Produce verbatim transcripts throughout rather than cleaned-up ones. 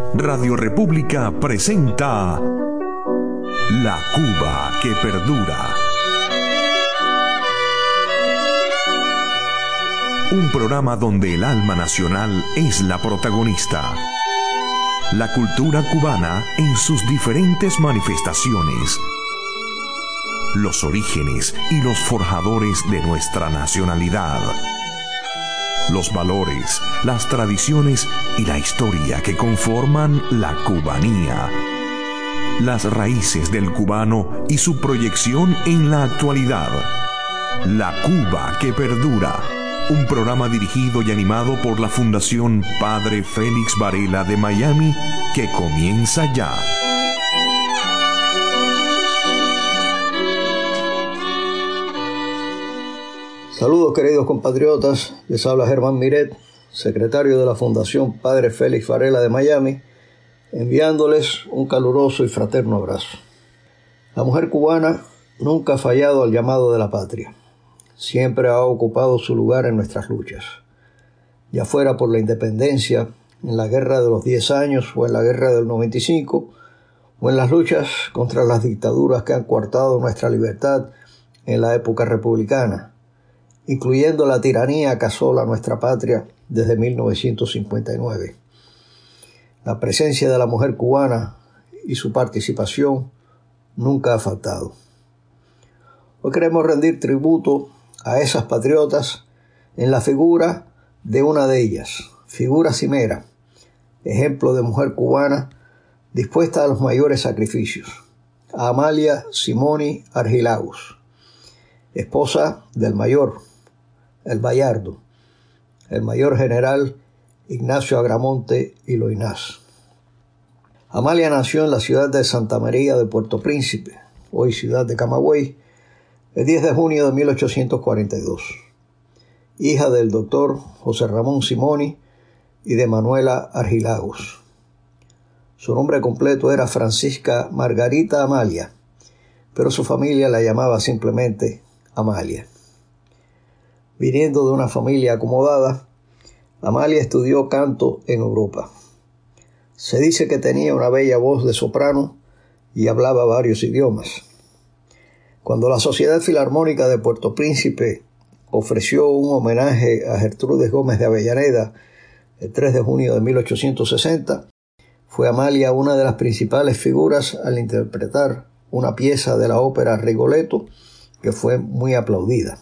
Radio República presenta La Cuba que perdura. Un programa donde el alma nacional es la protagonista. La cultura cubana en sus diferentes manifestaciones. Los orígenes y los forjadores de nuestra nacionalidad. Los valores, las tradiciones y la historia que conforman la cubanía. Las raíces del cubano y su proyección en la actualidad. La Cuba que perdura. Un programa dirigido y animado por la Fundación Padre Félix Varela de Miami, que comienza ya. Saludos, queridos compatriotas, les habla Germán Miret, secretario de la Fundación Padre Félix Varela de Miami, enviándoles un caluroso y fraterno abrazo. La mujer cubana nunca ha fallado al llamado de la patria. Siempre ha ocupado su lugar en nuestras luchas, ya fuera por la independencia, en la guerra de los diez años o en la guerra del noventa y cinco, o en las luchas contra las dictaduras que han coartado nuestra libertad en la época republicana, incluyendo la tiranía que asola nuestra patria desde mil novecientos cincuenta y nueve. La presencia de la mujer cubana y su participación nunca ha faltado. Hoy queremos rendir tributo a esas patriotas en la figura de una de ellas, figura cimera, ejemplo de mujer cubana dispuesta a los mayores sacrificios, a Amalia Simoni Argilagos, esposa del mayor, el Bayardo, el mayor general Ignacio Agramonte y Loynaz. Amalia nació en la ciudad de Santa María de Puerto Príncipe, hoy ciudad de Camagüey, el diez de junio de mil ochocientos cuarenta y dos, hija del doctor José Ramón Simoni y de Manuela Argilagos. Su nombre completo era Francisca Margarita Amalia, pero su familia la llamaba simplemente Amalia. Viniendo de una familia acomodada, Amalia estudió canto en Europa. Se dice que tenía una bella voz de soprano y hablaba varios idiomas. Cuando la Sociedad Filarmónica de Puerto Príncipe ofreció un homenaje a Gertrudis Gómez de Avellaneda el tres de junio de mil ochocientos sesenta, fue Amalia una de las principales figuras al interpretar una pieza de la ópera Rigoletto que fue muy aplaudida.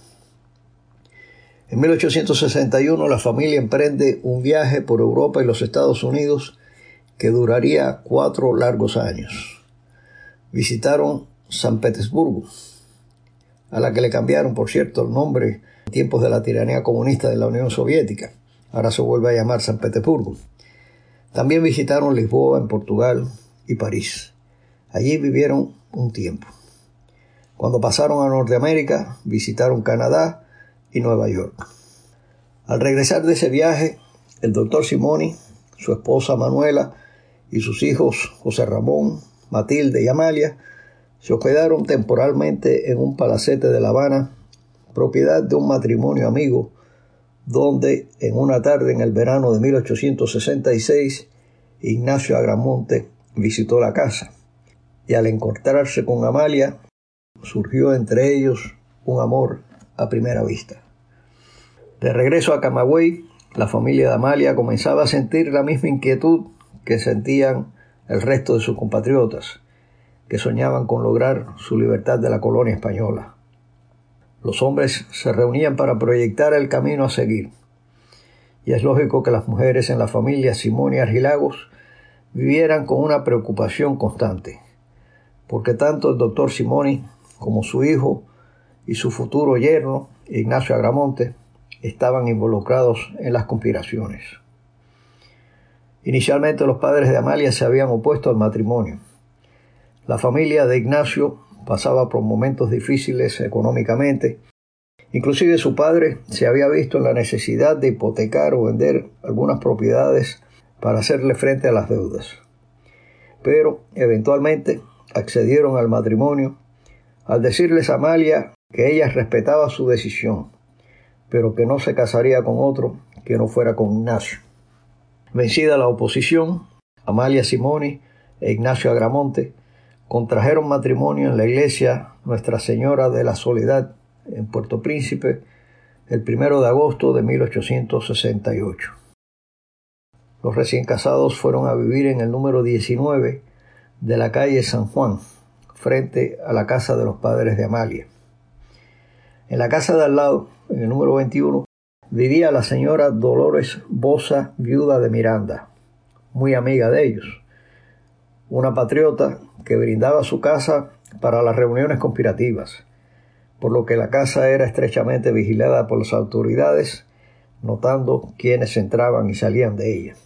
En mil ochocientos sesenta y uno la familia emprende un viaje por Europa y los Estados Unidos que duraría cuatro largos años. Visitaron San Petersburgo, a la que le cambiaron, por cierto, el nombre en tiempos de la tiranía comunista de la Unión Soviética. Ahora se vuelve a llamar San Petersburgo. También visitaron Lisboa en Portugal y París. Allí vivieron un tiempo. Cuando pasaron a Norteamérica, visitaron Canadá y Nueva York. Al regresar de ese viaje, el doctor Simoni, su esposa Manuela y sus hijos José Ramón, Matilde y Amalia se hospedaron temporalmente en un palacete de La Habana, propiedad de un matrimonio amigo, donde en una tarde en el verano de mil ochocientos sesenta y seis, Ignacio Agramonte visitó la casa y al encontrarse con Amalia, surgió entre ellos un amor a primera vista. De regreso a Camagüey, la familia de Amalia comenzaba a sentir la misma inquietud que sentían el resto de sus compatriotas, que soñaban con lograr su libertad de la colonia española. Los hombres se reunían para proyectar el camino a seguir, y es lógico que las mujeres en la familia Simoni Argilagos vivieran con una preocupación constante, porque tanto el doctor Simoni como su hijo y su futuro yerno, Ignacio Agramonte, estaban involucrados en las conspiraciones. Inicialmente los padres de Amalia se habían opuesto al matrimonio. La familia de Ignacio pasaba por momentos difíciles económicamente. Inclusive su padre se había visto en la necesidad de hipotecar o vender algunas propiedades para hacerle frente a las deudas. Pero eventualmente accedieron al matrimonio al decirles a Amalia que ella respetaba su decisión, pero que no se casaría con otro que no fuera con Ignacio. Vencida la oposición, Amalia Simoni e Ignacio Agramonte, contrajeron matrimonio en la iglesia Nuestra Señora de la Soledad en Puerto Príncipe el primero de agosto de mil ochocientos sesenta y ocho. Los recién casados fueron a vivir en el número diecinueve de la calle San Juan, frente a la casa de los padres de Amalia. En la casa de al lado, en el número veintiuno, vivía la señora Dolores Bosa, viuda de Miranda, muy amiga de ellos, una patriota que brindaba su casa para las reuniones conspirativas, por lo que la casa era estrechamente vigilada por las autoridades, notando quiénes entraban y salían de ella.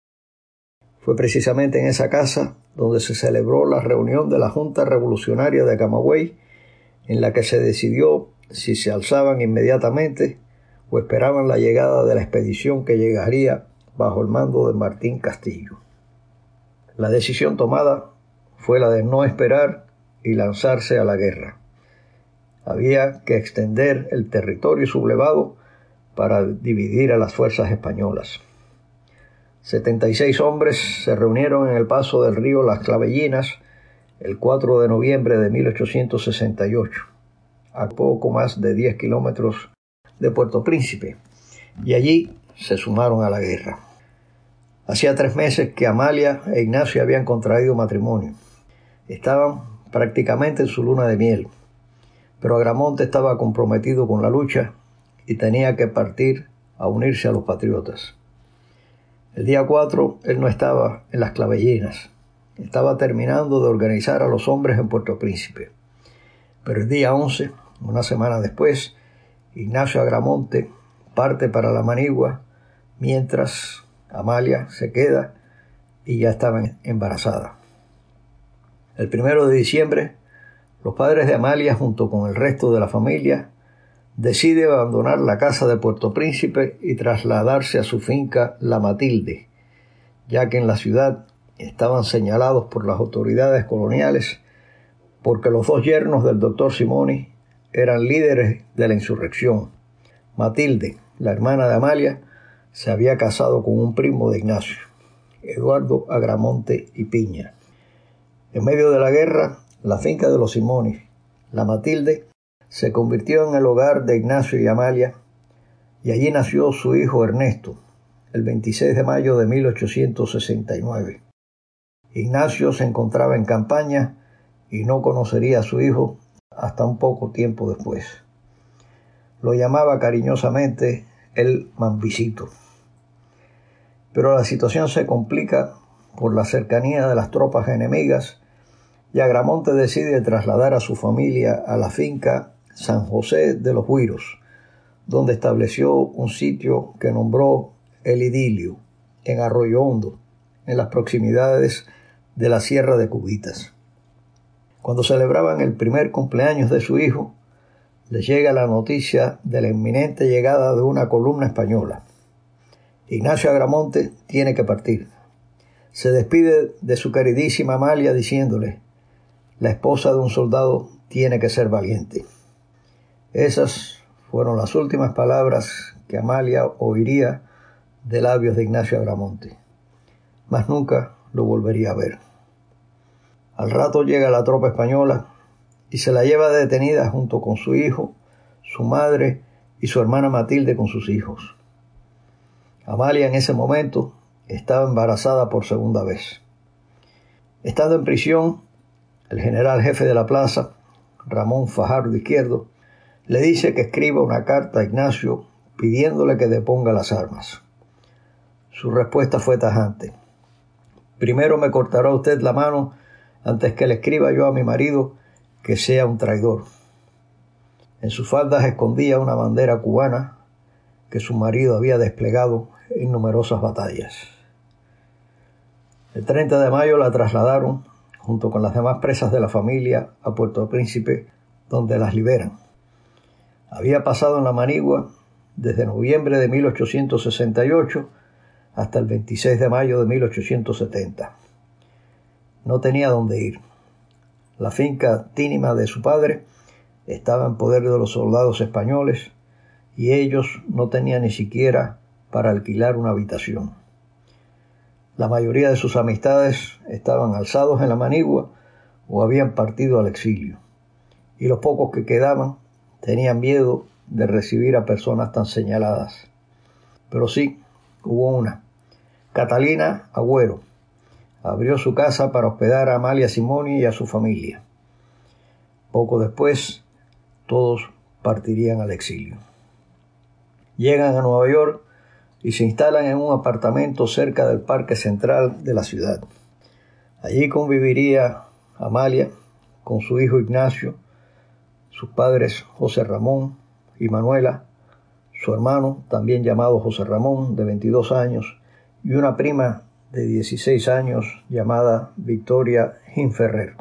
Fue precisamente en esa casa donde se celebró la reunión de la Junta Revolucionaria de Camagüey, en la que se decidió si se alzaban inmediatamente o esperaban la llegada de la expedición que llegaría bajo el mando de Martín Castillo. La decisión tomada fue la de no esperar y lanzarse a la guerra. Había que extender el territorio sublevado para dividir a las fuerzas españolas. setenta y seis hombres se reunieron en el paso del río Las Clavellinas el cuatro de noviembre de mil ochocientos sesenta y ocho, a poco más de diez kilómetros de Puerto Príncipe, y allí se sumaron a la guerra. Hacía tres meses que Amalia e Ignacio habían contraído matrimonio. Estaban prácticamente en su luna de miel, pero Agramonte estaba comprometido con la lucha y tenía que partir a unirse a los patriotas. El día cuatro él no estaba en Las Clavellinas, estaba terminando de organizar a los hombres en Puerto Príncipe. Pero el día once, una semana después, Ignacio Agramonte parte para la Manigua, mientras Amalia se queda y ya estaba embarazada. El primero de diciembre, los padres de Amalia, junto con el resto de la familia, deciden abandonar la casa de Puerto Príncipe y trasladarse a su finca La Matilde, ya que en la ciudad estaban señalados por las autoridades coloniales porque los dos yernos del doctor Simoni eran líderes de la insurrección. Matilde, la hermana de Amalia, se había casado con un primo de Ignacio, Eduardo Agramonte y Piña. En medio de la guerra, la finca de los Simoni, La Matilde, se convirtió en el hogar de Ignacio y Amalia, y allí nació su hijo Ernesto, el veintiséis de mayo de mil ochocientos sesenta y nueve. Ignacio se encontraba en campaña y no conocería a su hijo hasta un poco tiempo después. Lo llamaba cariñosamente el Mambisito. Pero la situación se complica por la cercanía de las tropas enemigas y Agramonte decide trasladar a su familia a la finca San José de los Huiros, donde estableció un sitio que nombró El Idilio, en Arroyo Hondo, en las proximidades de la Sierra de Cubitas. Cuando celebraban el primer cumpleaños de su hijo, les llega la noticia de la inminente llegada de una columna española. Ignacio Agramonte tiene que partir. Se despide de su queridísima Amalia diciéndole: la esposa de un soldado tiene que ser valiente. Esas fueron las últimas palabras que Amalia oiría de labios de Ignacio Agramonte. Mas nunca lo volvería a ver. Al rato llega la tropa española y se la lleva detenida junto con su hijo, su madre y su hermana Matilde con sus hijos. Amalia en ese momento estaba embarazada por segunda vez. Estando en prisión, el general jefe de la plaza, Ramón Fajardo Izquierdo, le dice que escriba una carta a Ignacio pidiéndole que deponga las armas. Su respuesta fue tajante: primero me cortará usted la mano antes que le escriba yo a mi marido que sea un traidor. En sus faldas escondía una bandera cubana que su marido había desplegado en numerosas batallas. El treinta de mayo la trasladaron, junto con las demás presas de la familia, a Puerto Príncipe, donde las liberan. Había pasado en la Manigua desde noviembre de mil ochocientos sesenta y ocho hasta el veintiséis de mayo de mil ochocientos setenta. No tenía dónde ir. La finca tínima de su padre estaba en poder de los soldados españoles y ellos no tenían ni siquiera para alquilar una habitación. La mayoría de sus amistades estaban alzados en la manigua o habían partido al exilio, y los pocos que quedaban tenían miedo de recibir a personas tan señaladas. Pero sí, hubo una. Catalina Agüero abrió su casa para hospedar a Amalia Simoni y a su familia. Poco después, todos partirían al exilio. Llegan a Nueva York y se instalan en un apartamento cerca del Parque Central de la ciudad. Allí conviviría Amalia con su hijo Ignacio, sus padres José Ramón y Manuela, su hermano, también llamado José Ramón, de veintidós años, y una prima de dieciséis años llamada Victoria Ginferrer.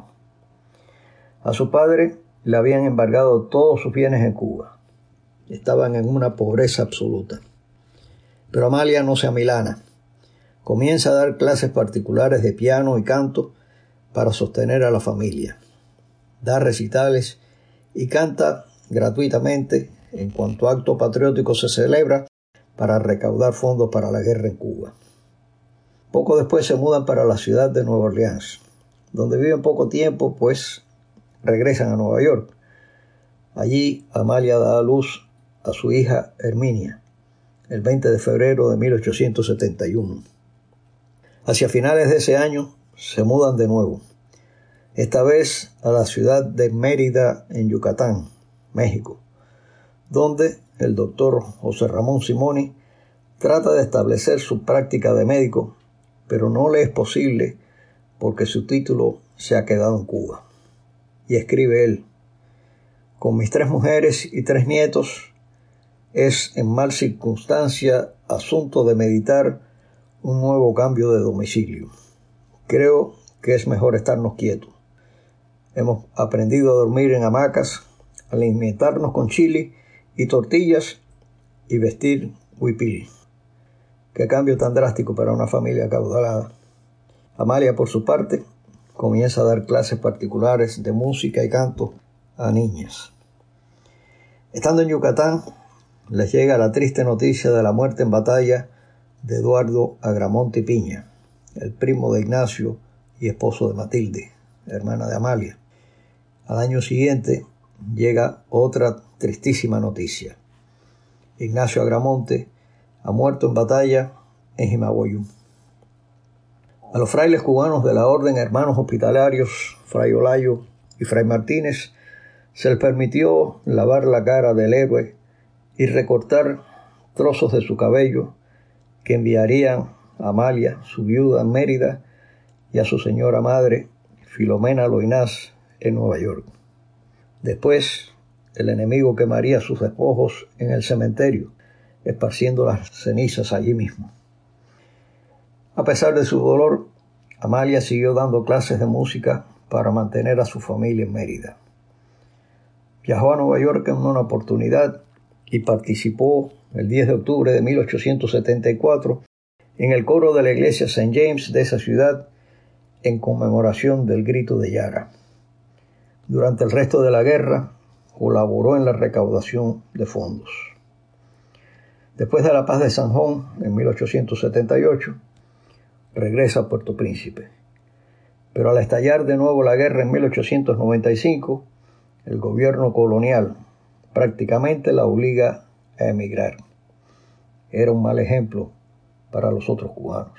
A su padre le habían embargado todos sus bienes en Cuba. Estaban en una pobreza absoluta. Pero Amalia no se amilana. Comienza a dar clases particulares de piano y canto para sostener a la familia. Da recitales y canta gratuitamente en cuanto acto patriótico se celebra para recaudar fondos para la guerra en Cuba. Poco después se mudan para la ciudad de Nueva Orleans, donde viven poco tiempo, pues regresan a Nueva York. Allí Amalia da a luz a su hija Herminia, el veinte de febrero de mil ochocientos setenta y uno. Hacia finales de ese año se mudan de nuevo, esta vez a la ciudad de Mérida, en Yucatán, México, donde el doctor José Ramón Simoni trata de establecer su práctica de médico, pero no le es posible porque su título se ha quedado en Cuba. Y escribe él: con mis tres mujeres y tres nietos, es en mal circunstancia asunto de meditar un nuevo cambio de domicilio. Creo que es mejor estarnos quietos. Hemos aprendido a dormir en hamacas, a alimentarnos con chili y tortillas y vestir huipil. Qué cambio tan drástico para una familia acaudalada. Amalia, por su parte, comienza a dar clases particulares de música y canto a niñas. Estando en Yucatán, les llega la triste noticia de la muerte en batalla de Eduardo Agramonte Piña, el primo de Ignacio y esposo de Matilde, hermana de Amalia. Al año siguiente llega otra tristísima noticia. Ignacio Agramonte ha muerto en batalla en Jimaguayú. A los frailes cubanos de la Orden Hermanos Hospitalarios, Fray Olayo y Fray Martínez, se les permitió lavar la cara del héroe y recortar trozos de su cabello que enviarían a Amalia, su viuda en Mérida, y a su señora madre, Filomena Loinás, en Nueva York. Después, el enemigo quemaría sus despojos en el cementerio, esparciendo las cenizas allí mismo. A pesar de su dolor, Amalia siguió dando clases de música para mantener a su familia en Mérida. Viajó a Nueva York en una oportunidad y participó el diez de octubre de mil ochocientos setenta y cuatro en el coro de la iglesia Saint James de esa ciudad en conmemoración del Grito de Yara. Durante el resto de la guerra colaboró en la recaudación de fondos. Después de la paz de San Juan en mil ochocientos setenta y ocho, regresa a Puerto Príncipe. Pero al estallar de nuevo la guerra en mil ochocientos noventa y cinco, el gobierno colonial prácticamente la obliga a emigrar. Era un mal ejemplo para los otros cubanos.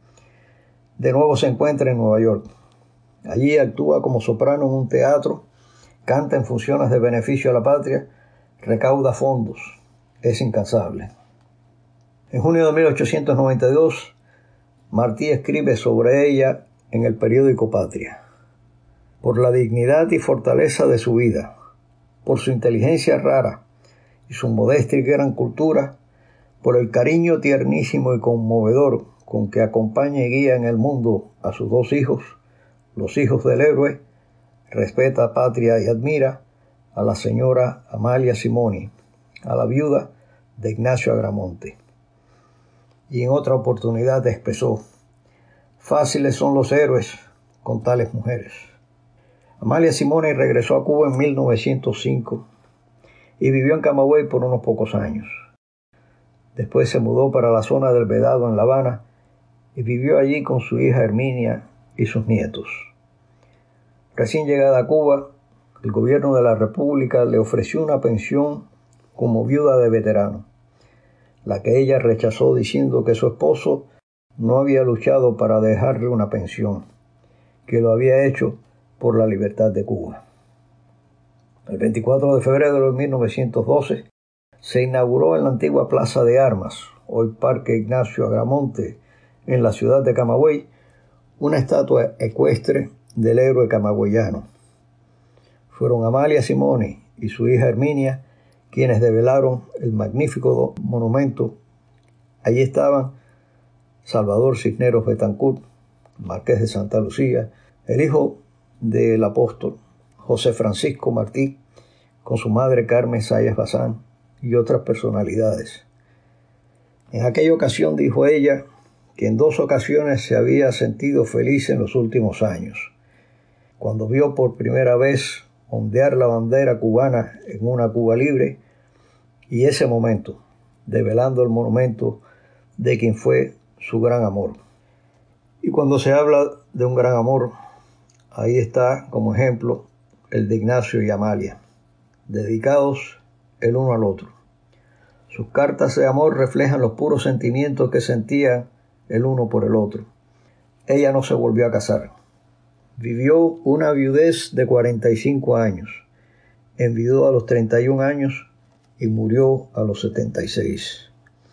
De nuevo se encuentra en Nueva York. Allí actúa como soprano en un teatro, canta en funciones de beneficio a la patria, recauda fondos, es incansable. En junio de mil ochocientos noventa y dos, Martí escribe sobre ella en el periódico Patria: por la dignidad y fortaleza de su vida, por su inteligencia rara y su modestia y gran cultura, por el cariño tiernísimo y conmovedor con que acompaña y guía en el mundo a sus dos hijos, los hijos del héroe, respeta, patria y admira a la señora Amalia Simoni, a la viuda de Ignacio Agramonte. Y en otra oportunidad expresó: fáciles son los héroes con tales mujeres. Amalia Simoni regresó a Cuba en mil novecientos cinco y vivió en Camagüey por unos pocos años. Después se mudó para la zona del Vedado en La Habana y vivió allí con su hija Herminia y sus nietos. Recién llegada a Cuba, el gobierno de la República le ofreció una pensión como viuda de veterano, la que ella rechazó diciendo que su esposo no había luchado para dejarle una pensión, que lo había hecho por la libertad de Cuba. El veinticuatro de febrero de mil novecientos doce se inauguró en la antigua Plaza de Armas, hoy Parque Ignacio Agramonte, en la ciudad de Camagüey, una estatua ecuestre del héroe camagüeyano. Fueron Amalia Simoni y su hija Herminia quienes develaron el magnífico monumento. Allí estaban Salvador Cisneros Betancourt, marqués de Santa Lucía, el hijo del apóstol José Francisco Martí, con su madre Carmen Sayas Bazán y otras personalidades. En aquella ocasión dijo ella que en dos ocasiones se había sentido feliz en los últimos años, cuando vio por primera vez ondear la bandera cubana en una Cuba libre, y ese momento, develando el monumento de quien fue su gran amor. Y cuando se habla de un gran amor, ahí está como ejemplo el de Ignacio y Amalia, dedicados el uno al otro. Sus cartas de amor reflejan los puros sentimientos que sentían el uno por el otro. Ella no se volvió a casar. Vivió una viudez de cuarenta y cinco años, enviudó a los treinta y un años y murió a los setenta y seis.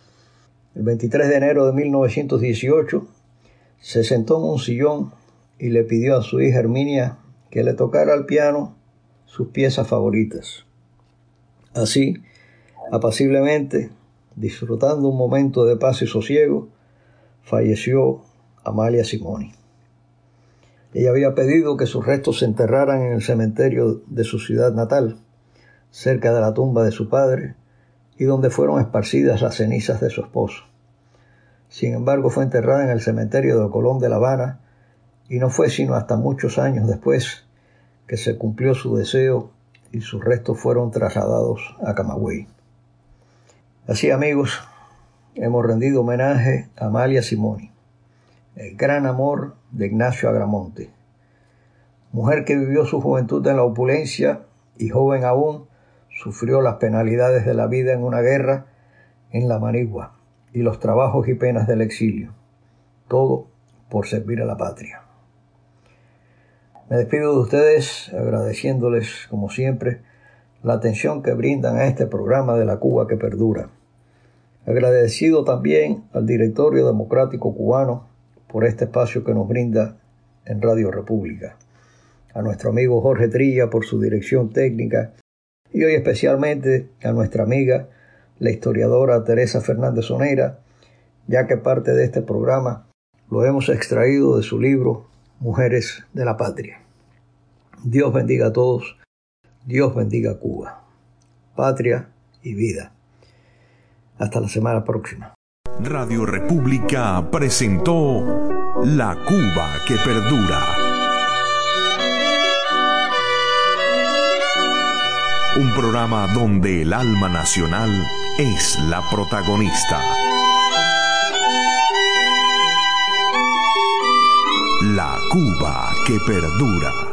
El veintitrés de enero de mil novecientos dieciocho se sentó en un sillón y le pidió a su hija Herminia que le tocara al piano sus piezas favoritas. Así, apaciblemente, disfrutando un momento de paz y sosiego, falleció Amalia Simoni. Ella había pedido que sus restos se enterraran en el cementerio de su ciudad natal, cerca de la tumba de su padre, y donde fueron esparcidas las cenizas de su esposo. Sin embargo, fue enterrada en el cementerio de Colón de La Habana, y no fue sino hasta muchos años después que se cumplió su deseo y sus restos fueron trasladados a Camagüey. Así, amigos, hemos rendido homenaje a Amalia Simoni, el gran amor de Ignacio Agramonte, mujer que vivió su juventud en la opulencia y joven aún sufrió las penalidades de la vida en una guerra en la Manigua y los trabajos y penas del exilio, todo por servir a la patria. Me despido de ustedes agradeciéndoles, como siempre, la atención que brindan a este programa de la Cuba que perdura. Agradecido también al Directorio Democrático Cubano por este espacio que nos brinda en Radio República, a nuestro amigo Jorge Trilla por su dirección técnica y hoy especialmente a nuestra amiga, la historiadora Teresa Fernández Oneira, ya que parte de este programa lo hemos extraído de su libro Mujeres de la Patria. Dios bendiga a todos, Dios bendiga a Cuba, patria y vida. Hasta la semana próxima. Radio República presentó La Cuba que perdura. Un programa donde el alma nacional es la protagonista. La Cuba que perdura.